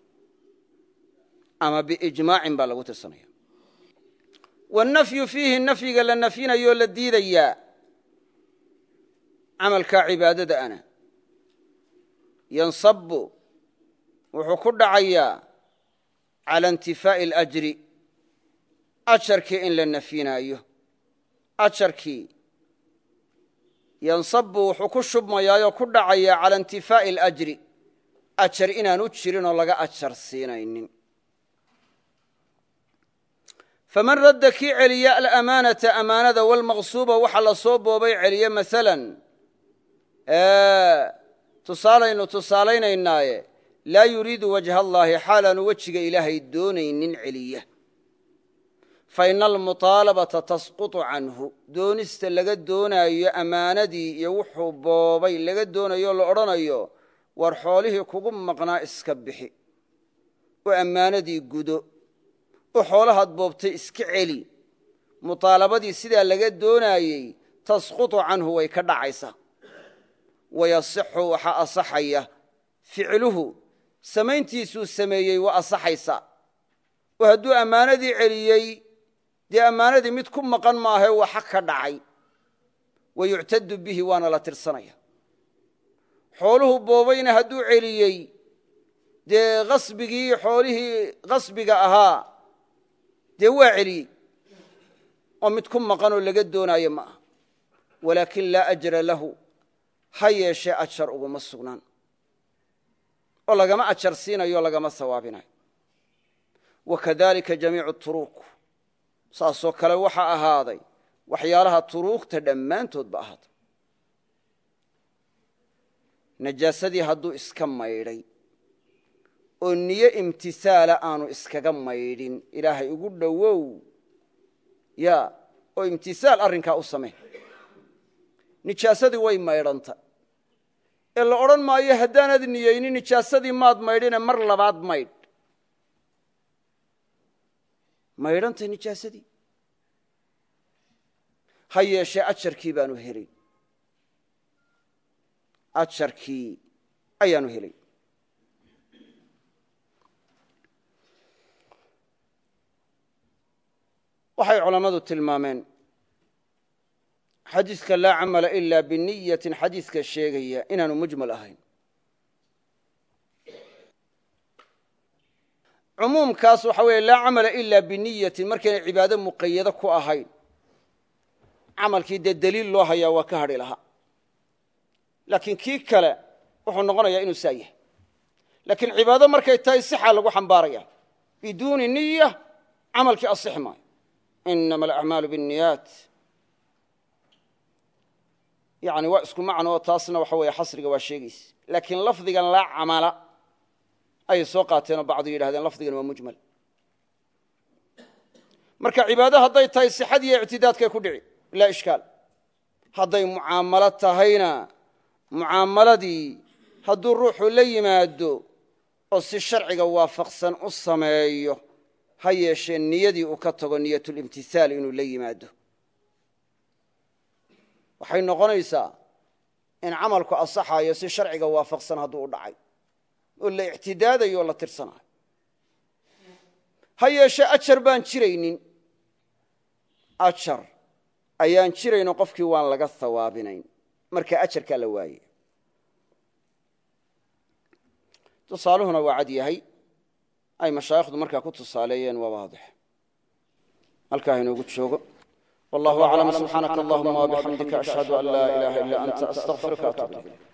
ama biijmaacin baa lagu tirsanaya wannafyu fiihi nafyiga la nafyinayoo la diidayaa camalkaa cibaadada ana yansabu wuxuu ku dhacayaa cala intifaa'i alajri ajarkii in la nafyinaayo ajarkii yansabu wuxuu ku shubmayaayoo ku dhacayaa cala intifaa'i alajri ajar inaanu jirinoo laga ajar siinaynin faman radda kii celiya alamaanata amaanada walmaqsuuba waxa la soo boobay celiye maalan tusaalaynu tusaalaynaynaaye laa yuriidu wajha allaahi xaalaanu wejiga ilaahay doonaynin celiya faina almuطaalabata tasquطu canhu doonista laga doonaayo ammaanadii iyo wuxuu boobay laga doonayo la odhanayo war xoolihii kugu maqnaa iska bixi oo ammaanadii gudo oo xoolahaad boobtay iska celi muطaalabadii sidaa laga doonaayey tasquطu canhu way ka dhacaysaa wayasixu waxaa asaxaya ficluhu samayntiisuu sameeyey waa asaxaysaa oo hadduu ammaanadii celiyey dee ammaanadii mid ku maqan maahae waa xaq ka dhacay wayuctadu bihi waana la tirsanaya xooluhu boobayna hadduu celiyey dee qasbigii xoolihii qasbiga ahaa dee waa celiyey oo mid ku maqanoo laga doonaayo ma aha walaakin laa ajra lahu ha yeeshee ajar uguma sugnaan oo lagama ajar siinayo lagama sawaabinayo wakadalika jamiicu turuuq saasoo kale waxaa ahaaday waxyaalaha turuuqta dhammaantood ba ahaaday najaasadii hadduu iska maydhay oo niyo imtisaala aanu iskaga maydhin ilaahay ugu dhowow ya oo imtisaal arrinkaa u samee nijaasadii way maydhanta ee la odhan maayo haddaanad niyeynin nijaasadii maad maydhine mar labaad maydh maydhantay nijaasadii ha yeeshee ajarkii baanu helay ajarkii ayaanu helay waxay culammadu tilmaameen xadiiska laa camala ila biniyatin xadiiska sheegaya inaanu mujmal ahayn cumuumkaas waxa weeye laa camala ila biniyatin markaynay cibaado muqayado ku ahayn camalkii dee deliil loo hayaa waa ka hadhi lahaa laakiin kii kale wuxuu noqonayaa inuu saa yahay laakiin cibaado markay tahay sixaa lagu xambaaraya biduuni niya camalkii asixi maayo inama alacmaalu biاnniyaat yani waa isku macno oo taasna waxa weeye xasriga waa sheegaysa laakiin lafdigan laa camala ayay soo qaateenoo bacdu yidhahdeen lafdigan waa mujmal marka cibaado hadday tahay sixad iyo ictidaadkay ku dhici laa ishkaal hadday mucaamalo tahayna mucaamaladii hadduu ruuxu la yimaado oo si sharciga waafaqsan u sameeyo ha yeeshee niyadii uu ka tago niyatulimtihaal inuu la yimaado waxay noqonaysaa in camalku asaxayo si sharciga waafaqsan hadduu u dhacay oo la ictidaadayo oo la tirsanayo ha yeeshee ajar baan jiraynin ajar ayaan jirayno qofkii waan laga hawaabinayn marka ajarkaa la waaye tusaaluhuna waa cad yahay ay mashaayikhdu markaa ku tusaaleeyeen waa waadix halkaa inoogu joogo wallahu aclam subxaanaka allahuma wabixamdika ashhadu an laa ilaaha illa anta astaqfiruka atuub ilayk